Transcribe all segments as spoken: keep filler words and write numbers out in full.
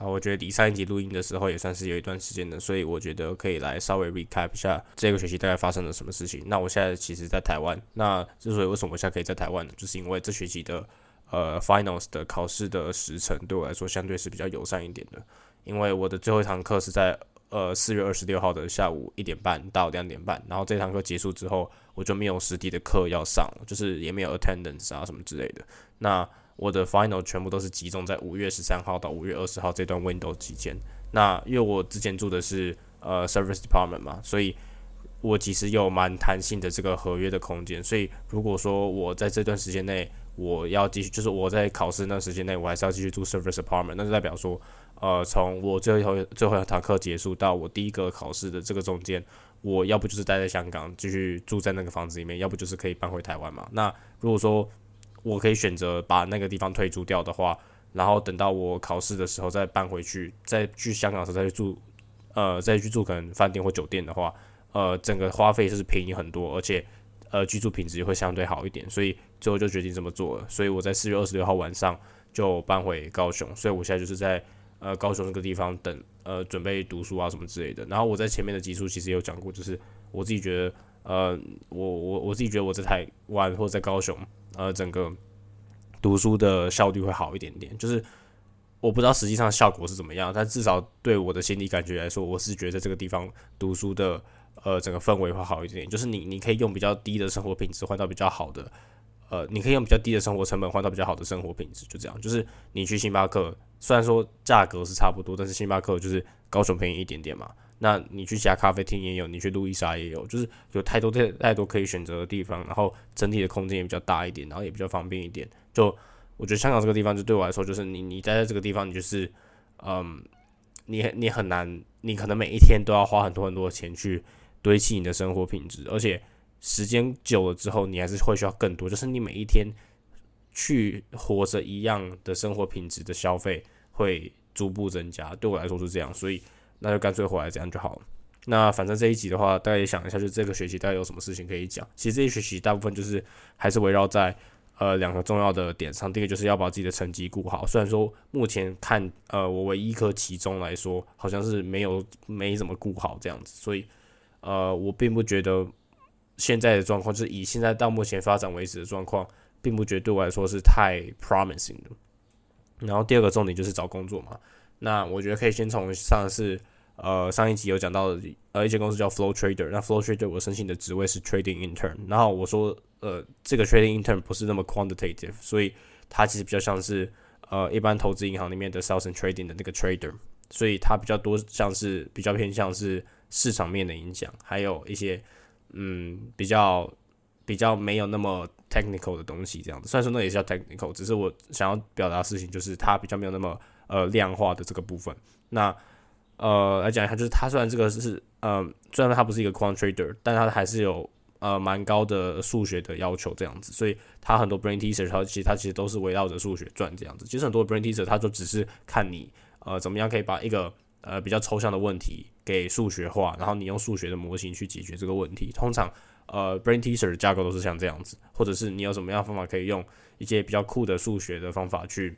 啊，我觉得离上一集录音的时候也算是有一段时间的，所以我觉得可以来稍微 recap 一下这个学期大概发生了什么事情。那我现在其实在台湾，那之所以为什么我现在可以在台湾呢，就是因为这学期的呃 finals 的考试的时程对我来说相对是比较友善一点的，因为我的最后一堂课是在呃四月二十六号的下午一点半到两点半，然后这堂课结束之后，我就没有实体的课要上了，就是也没有 attendance 啊什么之类的。那我的 final 全部都是集中在五月十三号到五月二十号这段 window 期间。那因为我之前住的是呃 service department 嘛，所以我其实有蛮弹性的这个合约的空间。所以如果说我在这段时间内我要继续，就是我在考试那时间内我还是要继续住 service department， 那就代表说，呃，从我最后最后一堂课结束到我第一个考试的这个中间，我要不就是待在香港继续住在那个房子里面，要不就是可以搬回台湾嘛。那如果说我可以选择把那个地方退租掉的话，然后等到我考试的时候再搬回去，再去香港的时候再去住，呃，再去住可能饭店或酒店的话，呃，整个花费是便宜很多，而且呃居住品质会相对好一点，所以最后就决定这么做了。所以我在四月二十六号晚上就搬回高雄，所以我现在就是在呃高雄这个地方等呃准备读书啊什么之类的。然后我在前面的集数其实也有讲过，就是我自己觉得呃我我我自己觉得我在台湾或者在高雄。呃，整个读书的效率会好一点点，就是我不知道实际上效果是怎么样，但至少对我的心理感觉来说，我是觉得在这个地方读书的呃整个氛围会好一点点，就是你你可以用比较低的生活品质换到比较好的，呃，你可以用比较低的生活成本换到比较好的生活品质，就这样。就是你去星巴克，虽然说价格是差不多，但是星巴克就是高雄便宜一点点嘛。那你去其他咖啡厅也有，你去路易莎也有，就是有太多太多可以选择的地方，然后整体的空间也比较大一点，然后也比较方便一点。就我觉得香港这个地方，就对我来说，就是你你待在这个地方，你就是嗯，你你很难，你可能每一天都要花很多很多的钱去堆砌你的生活品质，而且时间久了之后，你还是会需要更多，就是你每一天去活着一样的生活品质的消费会逐步增加。对我来说是这样，所以。那就干脆回来这样就好了。那反正这一集的话，大家也想一下，就这个学期大概有什么事情可以讲。其实这一学期大部分就是还是围绕在呃两个重要的点上。第一个就是要把自己的成绩顾好。虽然说目前看呃我唯一一科期中来说，好像是没有没怎么顾好这样子，所以呃我并不觉得现在的状况，就是以现在到目前发展为止的状况，并不觉得对我来说是太 promising 的。然后第二个重点就是找工作嘛。那我觉得可以先从上次呃上一集有讲到的呃一间公司叫 Flow Trader， 那 Flow Trader 我申请的职位是 Trading Intern， 然后我说呃这个 Trading Intern 不是那么 quantitative， 所以它其实比较像是呃一般投资银行里面的 Sales and Trading 的那个 Trader， 所以它比较多像是比较偏向是市场面的影响，还有一些嗯比较比较没有那么 technical 的东西这样子。虽然说那也是叫 technical， 只是我想要表达的事情就是它比较没有那么呃量化的这个部分。那呃来讲一下，就是它虽然这个是呃虽然它不是一个 quant trader， 但它还是有呃蛮高的数学的要求这样子，所以它很多 brain teaser 它其实它其实都是围绕着数学转这样子。其实很多 brain teaser 它就只是看你呃怎么样可以把一个呃比较抽象的问题给数学化，然后你用数学的模型去解决这个问题。通常呃 brain teaser 的架构都是像这样子，或者是你有什么样的方法可以用一些比较酷的数学的方法去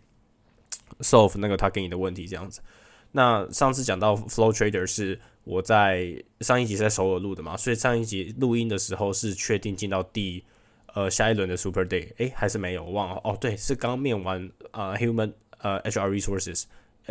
solve 那个他给你的问题这样子。那上次讲到 Flow Trader 是我在上一集是在首尔录的嘛，所以上一集录音的时候是确定进到第呃下一轮的 Super Day， 诶还是没有，我忘了哦，对，是刚面完呃 Human 呃 H R Resources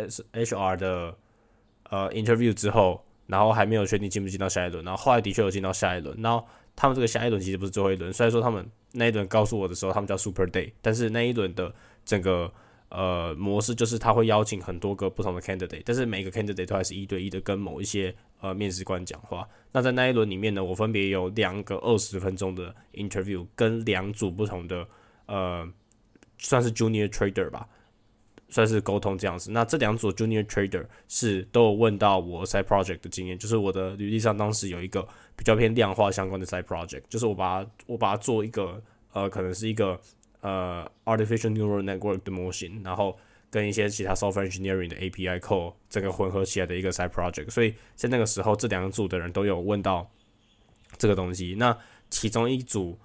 H R 的呃 interview 之后，然后还没有确定进不进到下一轮，然后后来的确有进到下一轮，然后他们这个下一轮其实不是最后一轮，虽然说他们那一轮告诉我的时候他们叫 Super Day， 但是那一轮的整个呃模式就是他会邀请很多个不同的 candidate， 但是每个 candidate 都还是一对一的跟某一些呃面试官讲话。那在那一轮里面呢，我分别有两个二十分钟的 interview， 跟两组不同的呃算是 junior trader 吧，算是沟通这样子。那这两组 junior trader 是都有问到我 side project 的经验，就是我的履历上当时有一个比较偏量化相关的 side project， 就是我把它我把它做一个呃可能是一个呃 artificial neural network 的模型，然后跟一些其他 software engineering 的 A P I code 整个混合起来的一个 side project。所以在那个时候，这两组的人都有问到这个东西。那其中一组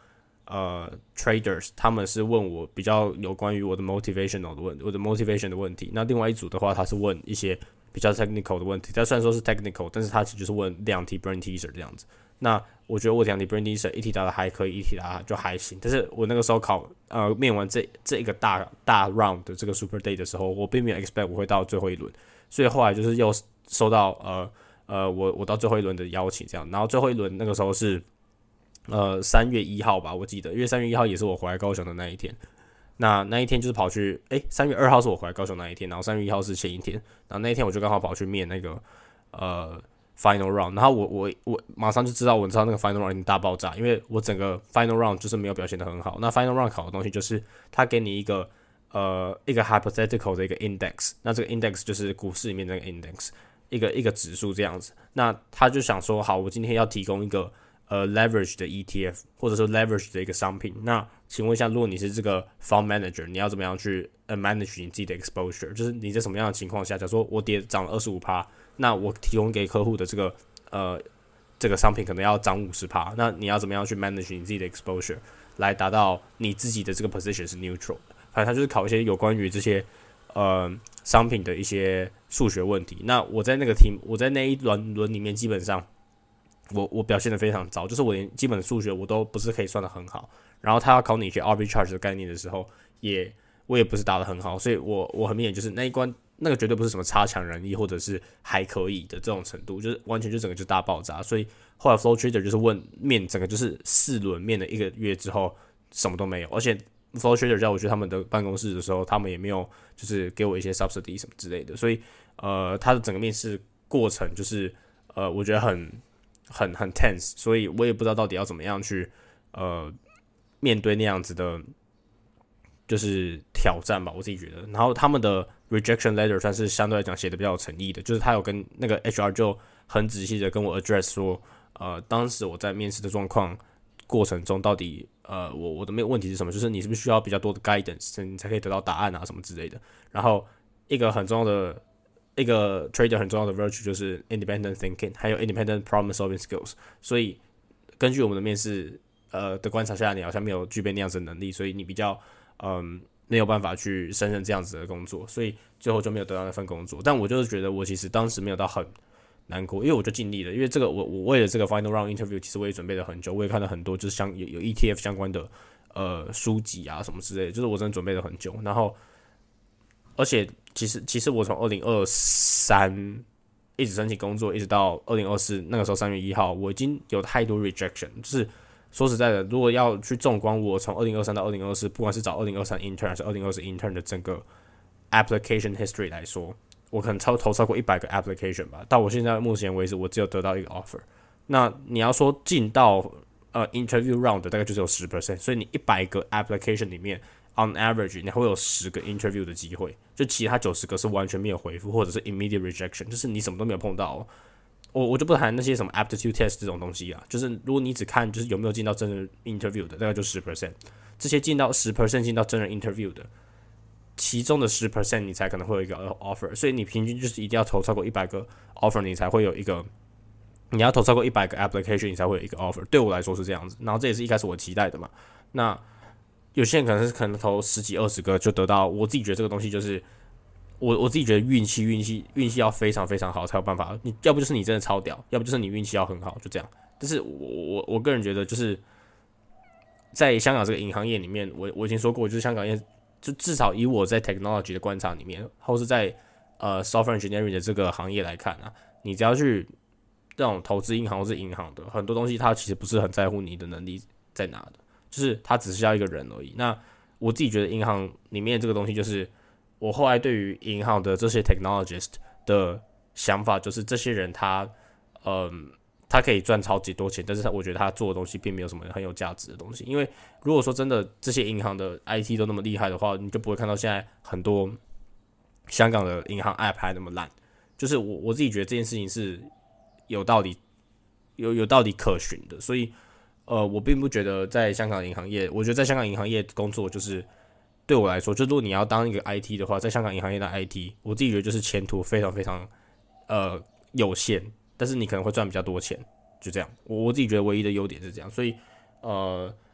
呃 traders， 他们是问我比较有关于我的 motivational 的问我的 motivation 的问题。那另外一组的话，他是问一些比较 technical 的问题。他虽然说是 technical， 但是他其实就是问两题 brain teaser 这样子。那我觉得我两题 brain teaser 一题答的还可以，一题答的就还行。但是我那个时候考呃面完这这一个大大 round 的这个 super day 的时候，我并没有 expect 我会到最后一轮，所以后来就是又收到呃呃我我到最后一轮的邀请这样。然后最后一轮那个时候是呃三月一号吧，我记得，因为三月一号也是我回来高雄的那一天。那那一天就是跑去，诶，三月二号是我回来高雄那一天，然后三月一号是前一天，然后那一天我就刚好跑去面那个呃 final round， 然后我我我马上就知道，我知道那个 final round 已经大爆炸，因为我整个 final round 就是没有表现得很好。那 final round 考的东西就是他给你一个呃一个 hypothetical 的一个 index， 那这个 index 就是股市里面的那个 index， 一个一个指数这样子。那他就想说，好，我今天要提供一个呃 leverage 的 E T F， 或者说 leverage 的一个商品。那请问一下，如果你是这个 fund manager， 你要怎么样去 manage 你自己的 exposure？ 就是你在什么样的情况下，假如说我跌涨了 百分之二十五， 那我提供给客户的这个呃这个商品可能要涨 百分之五十， 那你要怎么样去 manage 你自己的 exposure， 来达到你自己的这个 position 是 neutral 的。反正他就是考一些有关于这些呃商品的一些数学问题。那我在那个题，我在那一轮轮里面基本上。我我表现得非常糟，就是我连基本的数学我都不是可以算得很好，然后他要考你一些 arbitrage 的概念的时候，也我也不是答得很好，所以我我很明显就是那一关那个绝对不是什么差强人意或者是还可以的这种程度，就是完全就整个就大爆炸。所以后来 Flow Trader 就是问面整个就是四轮面的一个月之后什么都没有，而且 Flow Trader 叫我去他们的办公室的时候，他们也没有就是给我一些 subsidy 什么之类的，所以呃他的整个面试过程就是呃我觉得很。很很 tense， 所以我也不知道到底要怎么样去呃面对那样子的，就是挑战吧，我自己觉得。然后他们的 rejection letter 算是相对来讲写的比较有诚意的，就是他有跟那个 H R 就很仔细的跟我 address 说，呃，当时我在面试的状况过程中，到底呃我我的问题是什么？就是你是不是需要比较多的 guidance， 你才可以得到答案啊什么之类的。然后一个很重要的。一个 trader 很重要的 virtue 就是 independent thinking， 还有 independent problem solving skills。所以根据我们的面试呃的观察下，你好像没有具备那样子的能力，所以你比较嗯没有办法去胜任这样子的工作，所以最后就没有得到那份工作。但我就是觉得我其实当时没有到很难过，因为我就尽力了。因为这个我我为了这个 final round interview， 其实我也准备了很久，我也看了很多就是像有有 E T F 相关的呃书籍啊什么之类的，就是我真的准备了很久，然后。而且其实其实我从二零二三一直申请工作，一直到二零二四那个时候三月一号，我已经有太多 rejection。就是说实在的，如果要去纵观我从二零二三到二零二四，不管是找二零二三 intern 还是二零二四 intern 的整个 application history 来说，我可能超投超过一百个 application 吧。到我现在目前为止，我只有得到一个 offer。那你要说进到呃 interview round 的大概就只有 百分之十， 所以你一百个 application 里面。On average， 你会有十个 interview 的机会，就其他九十个是完全没有回复，或者是 immediate rejection， 就是你什么都没有碰到、哦。我我就不谈那些什么 aptitude test 这种东西啊，就是如果你只看就是有没有进到真人 interview 的，大概就 百分之十， 这些进到 百分之十 进到真人 interview 的，其中的 百分之十 你才可能会有一个 offer， 所以你平均就是一定要投超过一百个 offer， 你才会有一个，你要投超过一百个 application， 你才会有一个 offer。对我来说是这样子，然后这也是一开始我期待的嘛，那。有些人可能是可能投十几二十个就得到，我自己觉得这个东西就是我我自己觉得运气运气运气要非常非常好才有办法，你要不就是你真的超屌，要不就是你运气要很好，就这样。但是我我我个人觉得就是在香港这个银行业里面，我我已经说过，就是香港业就至少以我在 technology 的观察里面，或是在呃 software engineering 的这个行业来看啊，你只要去这种投资银行或是银行的很多东西，它其实不是很在乎你的能力在哪的。就是他只是要一个人而已。那我自己觉得银行里面这个东西，就是我后来对于银行的这些 technologist 的想法，就是这些人他，嗯，他可以赚超级多钱，但是他我觉得他做的东西并没有什么很有价值的东西。因为如果说真的这些银行的 I T 都那么厉害的话，你就不会看到现在很多香港的银行 App 还那么烂。就是我我自己觉得这件事情是有道理、有有道理可循的，所以。呃，我并不觉得在香港银行业，我觉得在香港银行业工作就是对我来说，就如果你要当一个 I T 的话，在香港银行业的 I T， 我自己觉得就是前途非常非常呃有限，但是你可能会赚比较多钱，就这样。我我自己觉得唯一的优点是这样，所以呃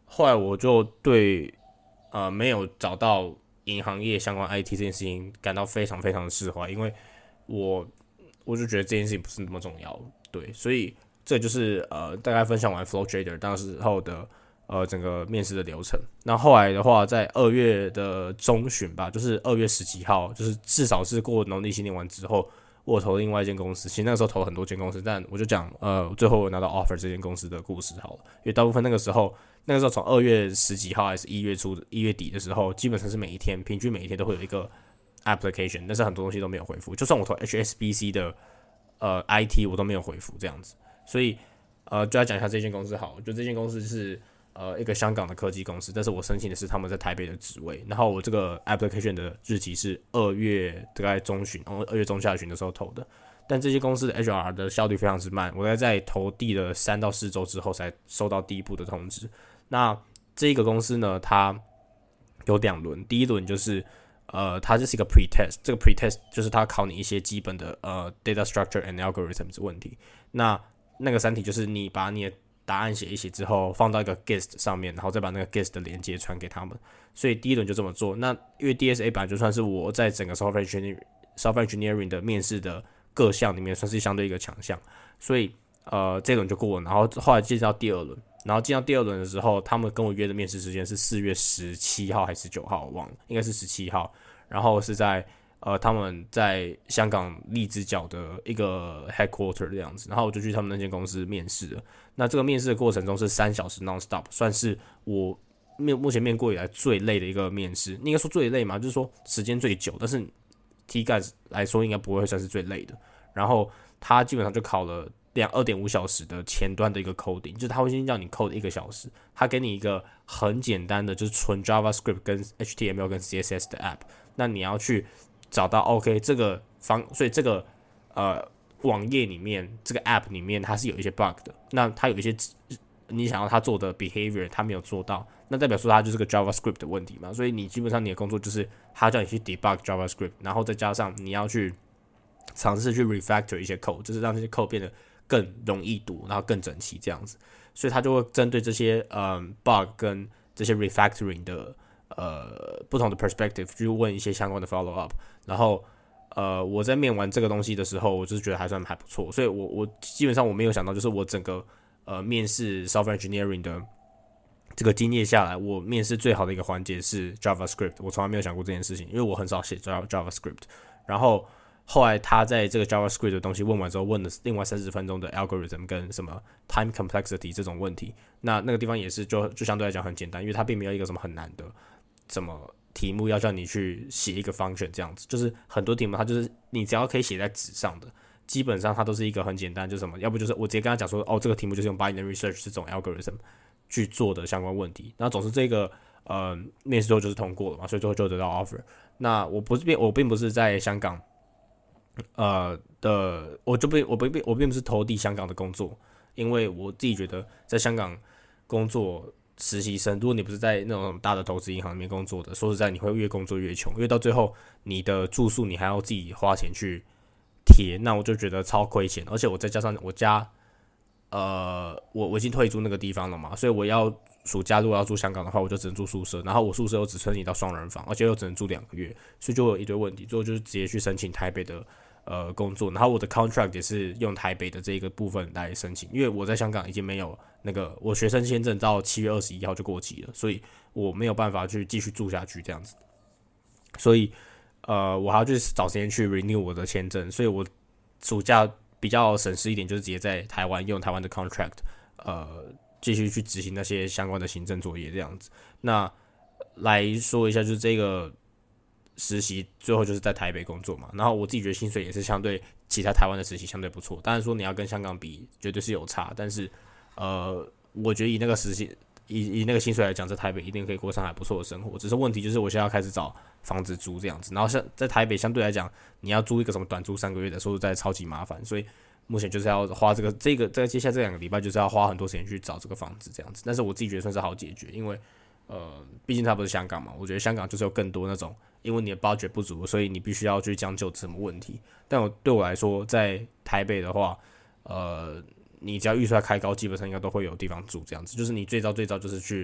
后来我就对呃没有找到银行业相关 I T 这件事情感到非常非常的释怀，因为我我就觉得这件事情不是那么重要，对，所以这就是呃大概分享完 Flow Trader 当时候的呃整个面试的流程。那后来的话，在二月的中旬吧，就是二月十几号，就是至少是过农历新年完之后，我投了另外一间公司。其实那个时候投了很多间公司，但我就讲呃最后我拿到 offer 这间公司的故事好了，因为大部分那个时候。那个时候从二月十几号还是一月初的一月底的时候，基本上是每一天平均每一天都会有一个 application， 但是很多东西都没有回复。就算我投 H S B C 的呃 I T 我都没有回复这样子。所以呃就来讲一下这间公司好了，就这间公司是呃一个香港的科技公司，但是我申请的是他们在台北的职位。然后我这个 application 的日期是二月大概中旬，然后二月中下旬的时候投的。但这些公司的 H R 的效率非常之慢，我大概在投递了三到四周之后才收到第一步的通知。那这个公司呢，它有两轮，第一轮就是呃，它就是一个 pre-test， 这个 pre-test 就是它考你一些基本的呃 data structure and algorithms 问题。那那个三题就是你把你的答案写一写之后，放到一个 Gist 上面，然后再把那个 Gist 的连接传给他们。所以第一轮就这么做。那因为 D S A 本来就算是我在整个 software engineering software engineering 的面试的各项里面算是相对一个强项，所以呃这轮就过了。然后后来进到第二轮。然后进到第二轮的时候，他们跟我约的面试时间是四月十七号还是十九号，我忘了，应该是十七号。然后是在呃他们在香港荔枝角的一个 headquarter 这样子。然后我就去他们那间公司面试了。那这个面试的过程中是三小时 non-stop， 算是我面目前面过以来最累的一个面试。应该说最累嘛，就是说时间最久，但是体感来说应该不会算是最累的。然后他基本上就考了两二点五小时的前端的一个 coding， 就是他会先叫你 code 一个小时，他给你一个很简单的就是纯 JavaScript 跟 H T M L 跟 C S S 的 app， 那你要去找到 OK 这个方，所以这个呃网页里面这个 app 里面它是有一些 bug 的，那它有一些你想要它做的 behavior 它没有做到，那代表说它就是个 JavaScript 的问题嘛，所以你基本上你的工作就是他叫你去 debug JavaScript， 然后再加上你要去尝试去 refactor 一些 code， 就是让这些 code 变得更容易读，然后更整齐这样子，所以他就会针对这些嗯 bug 跟这些 refactoring 的呃不同的 perspective 去问一些相关的 follow up， 然后呃我在面完这个东西的时候，我就是觉得还算还不错，所以我我基本上我没有想到，就是我整个呃面试 software engineering 的这个经验下来，我面试最好的一个环节是 JavaScript， 我从来没有想过这件事情，因为我很少写 JavaScript， 然后。后来他在这个 JavaScript 的东西问完之后，问了另外三十分钟的 algorithm 跟什么 time complexity 这种问题。那那个地方也是就就相对来讲很简单，因为它并没有一个什么很难的什么题目要叫你去写一个 function 这样子。就是很多题目它就是你只要可以写在纸上的，基本上它都是一个很简单，就是什么，要不就是我直接跟他讲说，哦，这个题目就是用 binary search 这种 algorithm 去做的相关问题。然后总之这个呃面试之后就是通过了嘛，所以最后就得到 offer。那我不是并我并不是在香港。呃的，我就不我不我并不是投递香港的工作，因为我自己觉得在香港工作实习生，如果你不是在那种大的投资银行里面工作的，说实在你会越工作越穷，因为到最后你的住宿你还要自己花钱去贴，那我就觉得超亏钱，而且我再加上我家，呃，我我已经退租那个地方了嘛，所以我要暑假如果要住香港的话，我就只能住宿舍，然后我宿舍又只申请到双人房，而且又只能住两个月，所以就有一堆问题，最后就是直接去申请台北的。呃，工作，然后我的 contract 也是用台北的这个部分来申请，因为我在香港已经没有那个我学生签证到七月二十一号就过期了，所以我没有办法去继续住下去这样子，所以呃，我还要去找时间去 renew 我的签证，所以我暑假比较省事一点，就是直接在台湾用台湾的 contract， 呃，继续去执行那些相关的行政作业这样子。那来说一下，就是这个。实习最后就是在台北工作嘛，然后我自己觉得薪水也是相对其他台湾的实习相对不错，当然说你要跟香港比绝对是有差，但是呃，我觉得以那个实习以以那个薪水来讲，在台北一定可以过上还不错的生活，只是问题就是我现在要开始找房子租这样子，然后像在台北相对来讲，你要租一个什么短租三个月的，说实在超级麻烦，所以目前就是要花这个这个在接下来这两个礼拜就是要花很多时间去找这个房子这样子，但是我自己觉得算是好解决，因为呃，毕竟它不是香港嘛，我觉得香港就是有更多那种。因为你的 budget 不足，所以你必须要去将就什么问题。但我对我来说，在台北的话，呃，你只要预算开高，基本上应该都会有地方住。这样子，就是你最早最早就是去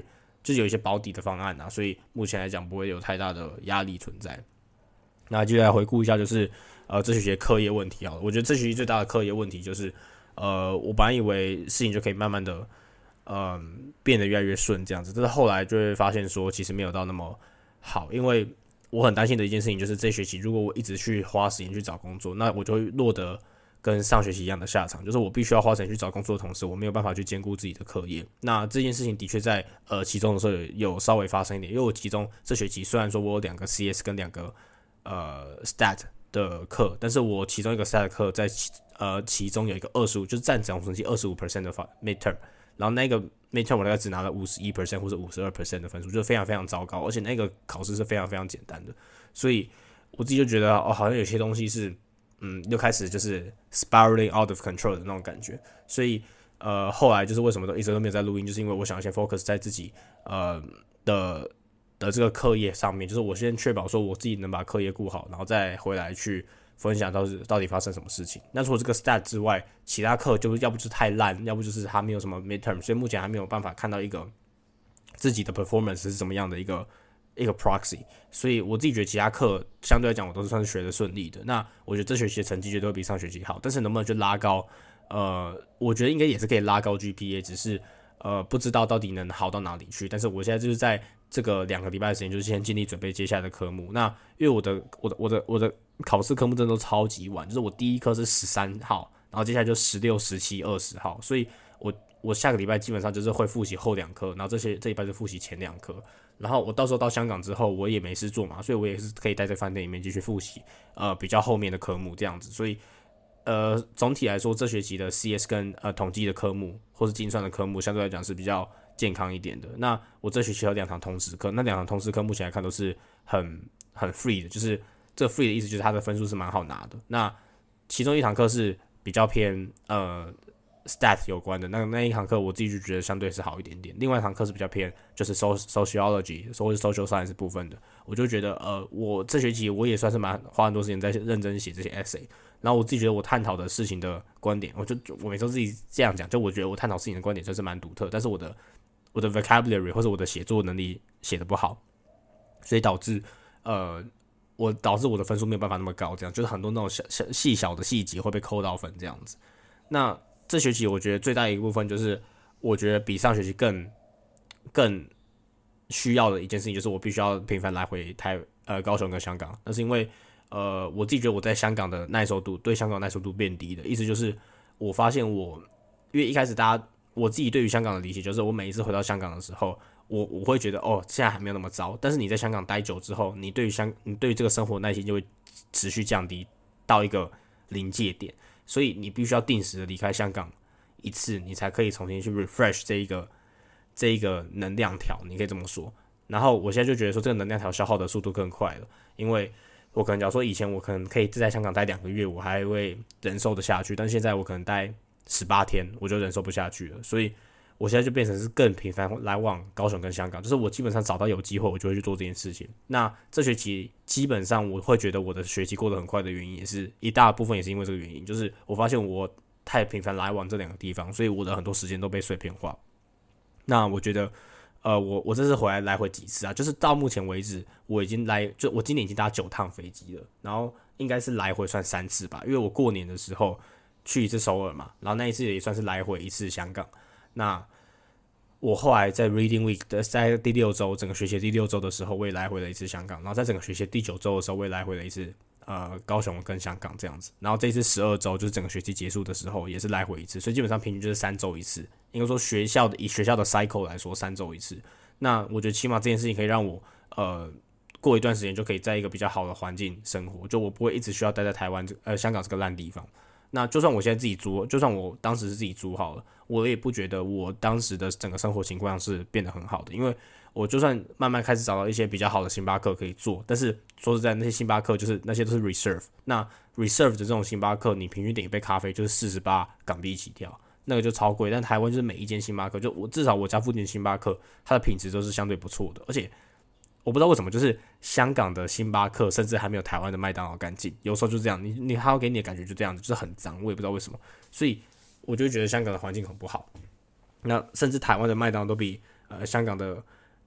就是有一些保底的方案啊，所以目前来讲不会有太大的压力存在。那接下来回顾一下，就是呃这学期的课业问题好了。我觉得这学期最大的课业问题就是，呃，我本来以为事情就可以慢慢的，呃，变得越来越顺这样子，但是后来就会发现说，其实没有到那么好，因为我很担心的一件事情就是，这学期如果我一直去花时间去找工作，那我就会落得跟上学期一样的下场，就是我必须要花时间去找工作的同时，我没有办法去兼顾自己的课业。那这件事情的确在呃期中的时候有有稍微发生一点，因为我期中这学期虽然说我有两个 C S 跟两个呃 Stat 的课，但是我其中一个 Stat 课在其呃其中有一个二十五，就是占总成绩二十五 percent 的 midterm， 然后那个 midterm 我大概只拿了五十一 percent 或者五十二 percent 的分数，就是非常非常糟糕，而且那个考试是非常非常简单的，所以我自己就觉得哦，好像有些东西是嗯又开始就是 spiraling out of control 的那种感觉，所以呃后来就是为什么都一直都没有在录音，就是因为我想先 focus 在自己呃的。的这个课业上面，就是我先确保说我自己能把课业顾好，然后再回来去分享到底到底发生什么事情。那除了这个 stat 之外，其他课就是要不就是太烂，要不就是它没有什么 midterm， 所以目前还没有办法看到一个自己的 performance 是怎么样的一个一个 proxy。所以我自己觉得其他课相对来讲我都是算是学得顺利的。那我觉得这学期的成绩绝对会比上学期好，但是能不能去拉高，呃，我觉得应该也是可以拉高 G P A， 只是呃不知道到底能好到哪里去。但是我现在就是在这个两个礼拜的时间，就是先尽力准备接下来的科目。那因为我的我的我的我的考试科目真的都超级晚，就是我第一科是十三号，然后接下来就十六、十七、二十号，所以我我下个礼拜基本上就是会复习后两科，然后这些这礼拜就复习前两科。然后我到时候到香港之后，我也没事做嘛，所以我也是可以待在饭店里面继续复习呃比较后面的科目这样子。所以呃总体来说，这学期的 C S 跟呃统计的科目或是精算的科目，相对来讲是比较健康一点的。那我这学期有两堂通识课，那两堂通识课目前来看都是很很 free 的，就是这 free 的意思就是它的分数是蛮好拿的。那其中一堂课是比较偏呃 stat 有关的，那那一堂课我自己就觉得相对是好一点点。另外一堂课是比较偏就是 sociology 或者 social science 部分的，我就觉得呃我这学期我也算是蛮花很多时间在认真写这些 essay。然后我自己觉得我探讨的事情的观点，我就我每次自己这样讲，就我觉得我探讨事情的观点算是蛮独特，但是我的我的 vocabulary 或者我的写作能力写得不好，所以导致呃我导致我的分数没有办法那么高，这样就是很多那种小小细小的细节会被扣到分这样子。那这学期我觉得最大一个部分就是，我觉得比上学期更更需要的一件事情就是我必须要频繁来回台呃高雄跟香港，那是因为呃我自己觉得我在香港的耐受度对香港的耐受度变低的，意思就是我发现我因为一开始大家我自己对于香港的理解就是我每一次回到香港的时候，我我会觉得哦现在还没有那么糟，但是你在香港待久之后，你对于香你对于这个生活耐心就会持续降低到一个临界点，所以你必须要定时的离开香港一次，你才可以重新去 refresh 这一个这一个能量条，你可以这么说。然后我现在就觉得说这个能量条消耗的速度更快了，因为我可能假如说以前我可能可以在香港待两个月，我还会忍受得下去，但现在我可能待十八天我就忍受不下去了，所以我现在就变成是更频繁来往高雄跟香港，就是我基本上找到有机会我就会去做这件事情。那这学期基本上我会觉得我的学期过得很快的原因，也是一大部分也是因为这个原因，就是我发现我太频繁来往这两个地方，所以我的很多时间都被碎片化。那我觉得呃，我我这次回来来回几次啊？就是到目前为止，我已经来，就我今年已经搭九趟飞机了，然后应该是来回算三次吧，因为我过年的时候去一次首尔嘛，然后那一次也算是来回一次香港。那我后来在 Reading Week 的在第六周，整个学期第六周的时候，我也来回了一次香港，然后在整个学期第九周的时候，我也来回了一次呃高雄跟香港这样子，然后这一次十二周就是整个学期结束的时候，也是来回一次，所以基本上平均就是三周一次。应该说学校的以学校的 cycle 来说，三周一次。那我觉得起码这件事情可以让我呃过一段时间就可以在一个比较好的环境生活，就我不会一直需要待在台湾呃香港这个烂地方。那就算我现在自己租，就算我当时是自己租好了，我也不觉得我当时的整个生活情况是变得很好的，因为我就算慢慢开始找到一些比较好的星巴克可以做，但是说实在，那些星巴克就是那些都是 reserve， 那 reserve 的这种星巴克，你平均点一杯咖啡就是四十八港币起跳，那个就超贵。但台湾就是每一间星巴克，就我至少我家附近的星巴克，它的品质都是相对不错的，而且我不知道为什么，就是香港的星巴克甚至还没有台湾的麦当劳干净，有时候就这样，你你还要给你的感觉就这样子，就是很脏，我也不知道为什么，所以我就觉得香港的环境很不好。那甚至台湾的麦当劳都比呃香港的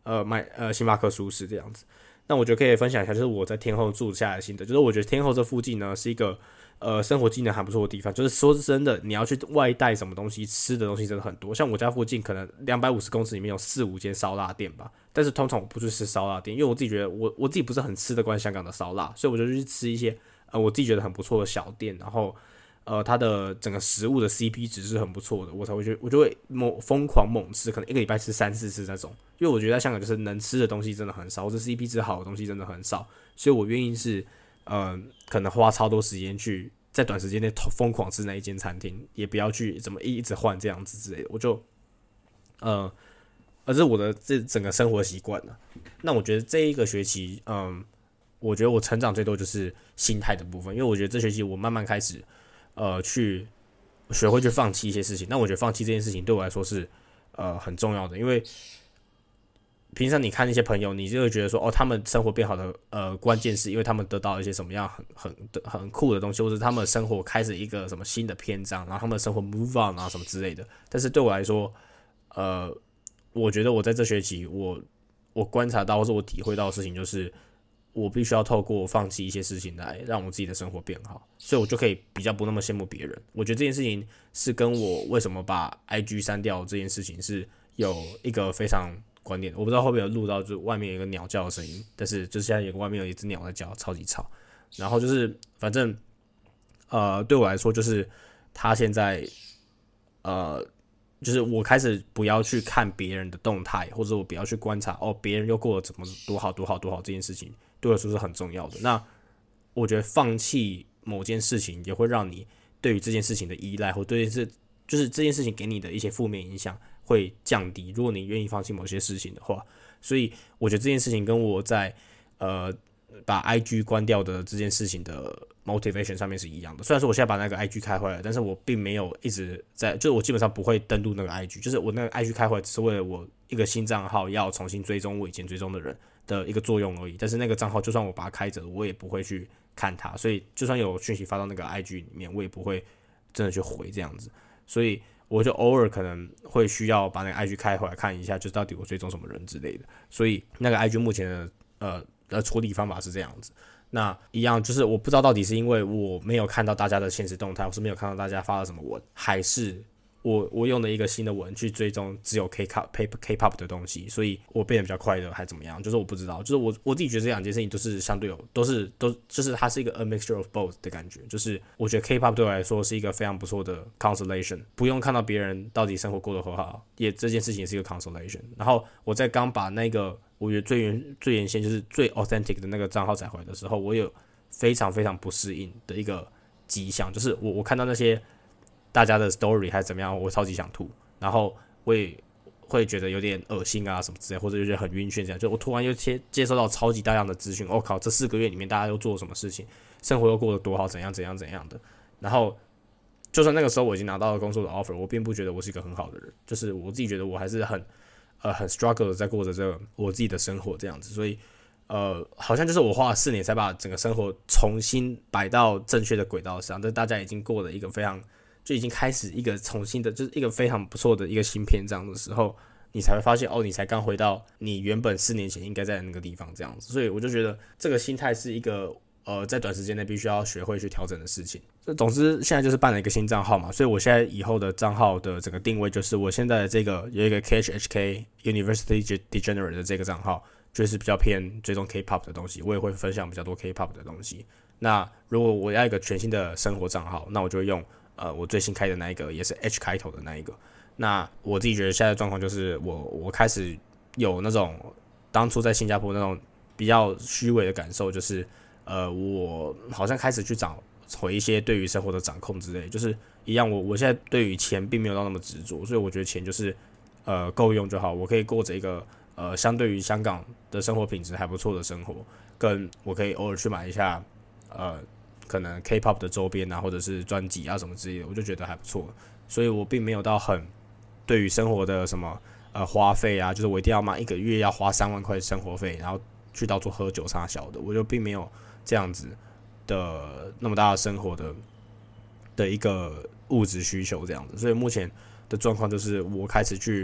呃买呃星巴克舒适这样子。那我觉得可以分享一下，就是我在天后住下来的心得，就是我觉得天后这附近呢是一个呃生活机能还不错的地方。就是说真的，你要去外带什么东西，吃的东西真的很多。像我家附近可能两百五十公尺里面有四五间烧腊店吧，但是通常我不去吃烧腊店，因为我自己觉得我我自己不是很吃得惯香港的烧腊，所以我就去吃一些呃我自己觉得很不错的小店，然后呃它的整个食物的 C P 值是很不错的，我才会去我就会猛疯狂猛吃，可能一个礼拜吃三四次那种。因为我觉得在香港就是能吃的东西真的很少，或者 C P 值好的东西真的很少，所以我愿意是呃可能花超多时间去在短时间内疯狂吃那一间餐厅，也不要去怎么一直换这样子之类的，我就呃，而这是我的这整个生活习惯了。那我觉得这一个学期，嗯，我觉得我成长最多就是心态的部分，因为我觉得这学期我慢慢开始呃去学会去放弃一些事情。那我觉得放弃这件事情对我来说是呃很重要的，因为平常你看那些朋友，你就会觉得说，哦，他们生活变好的呃关键是因为他们得到一些什么样很很很酷的东西，或者他们的生活开始一个什么新的篇章，然后他们的生活 move on 啊什么之类的。但是对我来说，呃，我觉得我在这学期我我观察到或者我体会到的事情就是，我必须要透过放弃一些事情来让我自己的生活变好，所以我就可以比较不那么羡慕别人。我觉得这件事情是跟我为什么把 I G 删掉这件事情是有一个非常观点，我不知道会不会有录到，就是外面有一个鸟叫的声音，但是就是现在有个外面有一只鸟在叫，超级吵。然后就是反正呃对我来说，就是他现在呃就是我开始不要去看别人的动态，或者我不要去观察哦别人又过得怎么多好多好多好这件事情，对我来说是很重要的。那我觉得放弃某件事情也会让你对于这件事情的依赖，或对这就是这件事情给你的一些负面影响会降低，如果你愿意放弃某些事情的话。所以我觉得这件事情跟我在呃把 I G 关掉的这件事情的 motivation 上面是一样的。虽然说我现在把那个 I G 开回来，但是我并没有一直在，就是我基本上不会登录那个 I G， 就是我那个 I G 开回来只是为了我一个新账号要重新追踪我以前追踪的人的一个作用而已。但是那个账号就算我把它开着，我也不会去看它，所以就算有讯息发到那个 I G 里面，我也不会真的去回这样子。所以我就偶尔可能会需要把那个 I G 开回来看一下，就到底我追踪什么人之类的。所以那个 I G 目前的呃的处理方法是这样子。那一样就是我不知道到底是因为我没有看到大家的现实动态，或是没有看到大家发了什么文，还是我我用了一个新的文去追踪只有 K-pop K-pop 的东西，所以我变得比较快乐，还怎么样？就是我不知道，就是我我自己觉得这两件事情都是相对有，都是都就是它是一个 a mixture of both 的感觉。就是我觉得 K-pop 对我来说是一个非常不错的 consolation， 不用看到别人到底生活过得很好，也这件事情也是一个 consolation。然后我在刚把那个我觉得最原最原先就是最 authentic 的那个账号载回来的时候，我有非常非常不适应的一个迹象，就是我我看到那些大家的 story 还是怎么样，我超级想吐，然后我也会觉得有点恶心啊什么之类，或者有点很晕眩这样。就我突然又接接收到超级大量的资讯，我、哦、靠，这四个月里面大家又做了什么事情，生活又过得多好，怎样怎样怎样的。然后就算那个时候我已经拿到了工作的 offer， 我并不觉得我是一个很好的人，就是我自己觉得我还是很呃很 struggle 的在过着这个我自己的生活这样子。所以呃，好像就是我花了四年才把整个生活重新摆到正确的轨道上，但大家已经过了一个非常。就已经开始一个重新的，就是一个非常不错的一个新篇章的时候，你才会发现哦，你才刚回到你原本四年前应该在的那个地方这样子。所以我就觉得这个心态是一个呃，在短时间内必须要学会去调整的事情。总之，现在就是办了一个新账号嘛，所以我现在以后的账号的整个定位就是我现在的这个有一个 K H H K University Degenerate 的这个账号，就是比较偏追踪 K-pop 的东西，我也会分享比较多 K-pop 的东西。那如果我要一个全新的生活账号，那我就会用。呃，我最新开的那一个也是 H 开头的那一个。那我自己觉得现在的状况就是我，我开始有那种当初在新加坡那种比较虚伪的感受，就是呃，我好像开始去找回一些对于生活的掌控之类，就是一样我。我现在对于钱并没有到那么执着，所以我觉得钱就是呃够用就好，我可以过着一个呃相对于香港的生活品质还不错的生活，跟我可以偶尔去买一下呃。可能 K-pop 的周边啊，或者是专辑啊什么之类的，我就觉得还不错，所以我并没有到很对于生活的什么呃花费啊，就是我一定要买一个月要花三万块生活费，然后去到处喝酒啥小的，我就并没有这样子的那么大的生活的的一个物质需求这样子，所以目前的状况就是我开始去，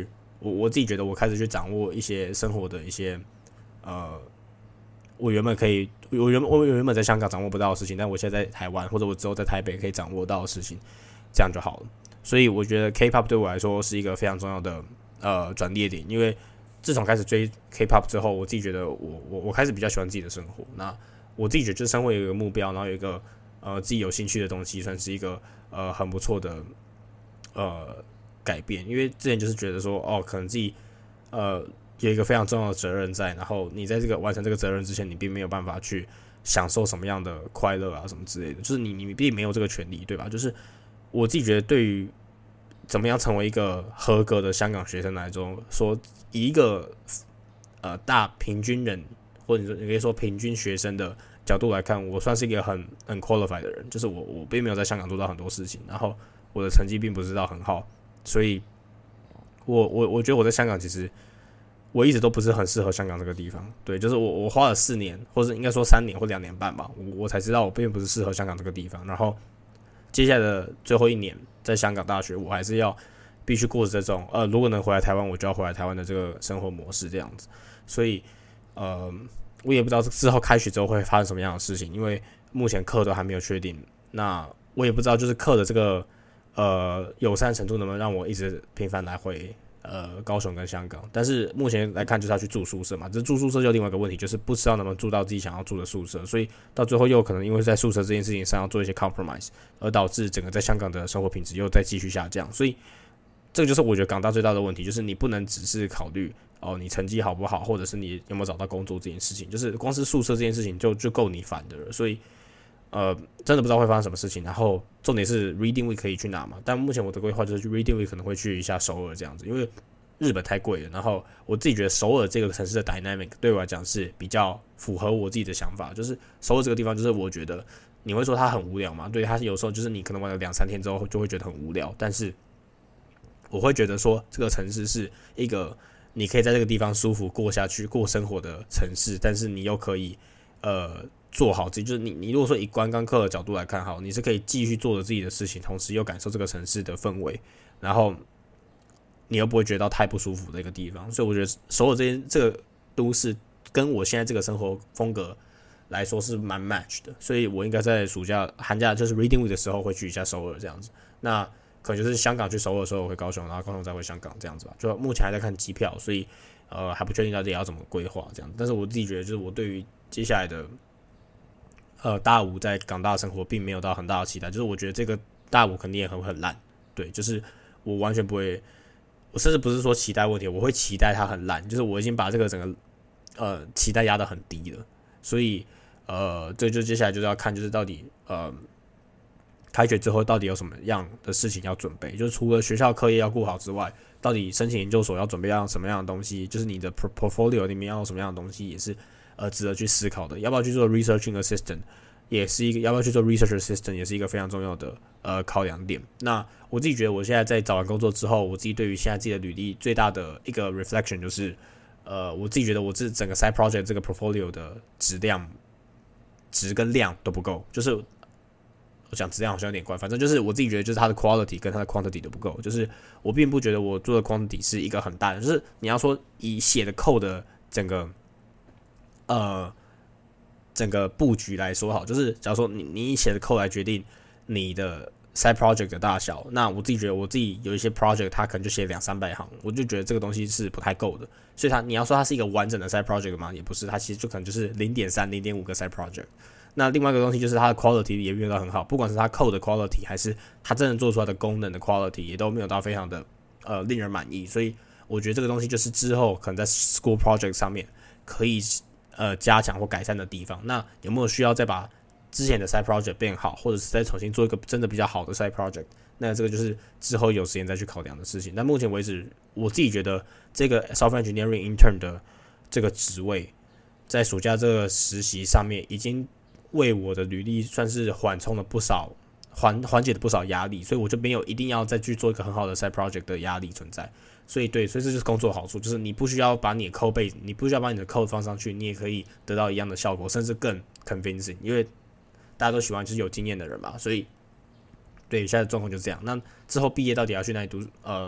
我我自己觉得我开始去掌握一些生活的一些呃，我原本可以，我原我原本在香港掌握不到的事情，但我现在在台湾或者我之后在台北可以掌握到的事情，这样就好了。所以我觉得 K-pop 对我来说是一个非常重要的呃转捩点，因为自从开始追 K-pop 之后，我自己觉得我我我开始比较喜欢自己的生活。那我自己觉得，就是生活有一个目标，然后有一个呃自己有兴趣的东西，算是一个呃很不错的呃改变。因为之前就是觉得说，哦，可能自己呃有一个非常重要的责任在，然后你在这个完成这个责任之前，你并没有办法去享受什么样的快乐啊什么之类的，就是你你并没有这个权利，对吧？就是我自己觉得，对于怎么样成为一个合格的香港学生来说，说以一个呃大平均人，或者说你可以说平均学生的角度来看，我算是一个很很 qualified 的人，就是我我并没有在香港做到很多事情，然后我的成绩并不是到很好，所以我我我觉得我在香港其实我一直都不是很适合香港这个地方，对，就是我我花了四年，或者应该说三年或两年半吧，我我才知道我并不是适合香港这个地方，然后接下来的最后一年在香港大学，我还是要必须过着这种呃，如果能回来台湾，我就要回来台湾的这个生活模式这样子。所以呃，我也不知道之后开学之后会发生什么样的事情，因为目前课都还没有确定。那我也不知道就是课的这个呃友善程度能不能让我一直频繁来回呃高雄跟香港。但是目前来看就是要去住宿舍嘛，这住宿舍就另外一个问题，就是不知道能不能住到自己想要住的宿舍，所以到最后又可能因为在宿舍这件事情上要做一些 compromise， 而导致整个在香港的生活品质又再继续下降。所以这个就是我觉得港大最大的问题，就是你不能只是考虑哦你成绩好不好，或者是你有没有找到工作这件事情，就是光是宿舍这件事情就就够你烦的了。所以呃真的不知道会发生什么事情。然后重点是 Reading Week 可以去哪嘛？但目前我的规划就是 Reading Week 可能会去一下首尔这样子，因为日本太贵了。然后我自己觉得首尔这个城市的 dynamic 对我来讲是比较符合我自己的想法，就是首尔这个地方，就是我觉得你会说它很无聊嘛？对，它有时候就是你可能玩了两三天之后就会觉得很无聊，但是我会觉得说这个城市是一个你可以在这个地方舒服过下去、过生活的城市，但是你又可以呃做好自己。就是你你如果说以观光客的角度来看，好，你是可以继续做着自己的事情，同时又感受这个城市的氛围，然后你又不会觉得到太不舒服的一个地方。所以我觉得首尔这些这个都市跟我现在这个生活风格来说是蛮 match 的，所以我应该在暑假、寒假就是 Reading Week 的时候会去一下首尔这样子。那可能就是香港去首尔的时候回高雄，然后高雄再回香港这样子吧。就目前还在看机票，所以呃还不确定到底要怎么规划这样。但是我自己觉得，就是我对于接下来的呃大五在港大的生活并没有到很大的期待，就是我觉得这个大五肯定也很很烂，对，就是我完全不会，我甚至不是说期待问题，我会期待它很烂，就是我已经把这个整个呃期待压得很低了，所以呃这就接下来就是要看就是到底呃。开学之后到底有什么样的事情要准备？就是除了学校课业要顾好之外，到底申请研究所要准备样什么样的东西？就是你的 portfolio 里面要有什么样的东西，也是呃值得去思考的。要不要去做 researching assistant， 也是一个要不要去做 research assistant， 也是一个非常重要的呃考量点。那我自己觉得，我现在在找完工作之后，我自己对于现在自己的履历最大的一个 reflection 就是，呃，我自己觉得我这整个 side project 这个 portfolio 的质量、质跟量都不够，就是。我讲质量好像有点怪，反正就是我自己觉得，就是它的 quality 跟它的 quantity 都不够。就是我并不觉得我做的 quantity 是一个很大的，就是你要说以写的 code 的整个呃整个布局来说好，就是假如说你你以写的 code 来决定你的 side project 的大小，那我自己觉得我自己有一些 project 它可能就写两三百行，我就觉得这个东西是不太够的。所以它你要说它是一个完整的 side project 吗？也不是，它其实就可能就是零点三、零点五个 side project。那另外一个东西就是它的 quality 也没有到很好，不管是它 code 的 quality 还是它真正做出来的功能的 quality 也都没有到非常的呃令人满意，所以我觉得这个东西就是之后可能在 school project 上面可以呃加强或改善的地方。那有没有需要再把之前的 side project 变好，或者是再重新做一个真的比较好的 side project？ 那这个就是之后有时间再去考量的事情。但目前为止，我自己觉得这个 software engineering intern 的这个职位，在暑假这个实习上面已经为我的履历算是缓冲了不少，缓缓解了不少压力，所以我就没有一定要再去做一个很好的 side project 的压力存在。所以对，所以这就是工作的好处，就是你不需要把你的 code base， 你不需要把你的 code 放上去，你也可以得到一样的效果，甚至更 convincing， 因为大家都喜欢就是有经验的人嘛。所以对，现在的状况就是这样。那之后毕业到底要去哪里读呃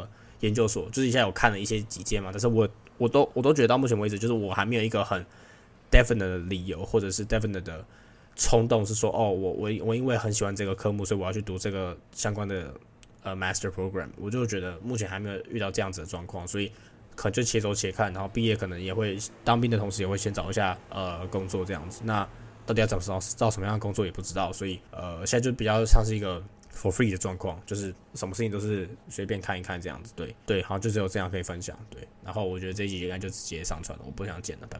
研究所，就是现在有看了一些几间嘛，但是我我都我都觉得到目前为止，就是我还没有一个很 definite 的理由或者是 definite 的冲动，是说哦，我我我因为很喜欢这个科目，所以我要去读这个相关的呃 master program。我就觉得目前还没有遇到这样子的状况，所以可能就且走且看，然后毕业可能也会当兵的同时也会先找一下呃工作这样子。那到底要找找找什么样的工作也不知道，所以呃现在就比较像是一个 for free 的状况，就是什么事情都是随便看一看这样子。对对，好，就只有这样可以分享。对，然后我觉得这一集应该就直接上传了，我不想剪了，拜拜。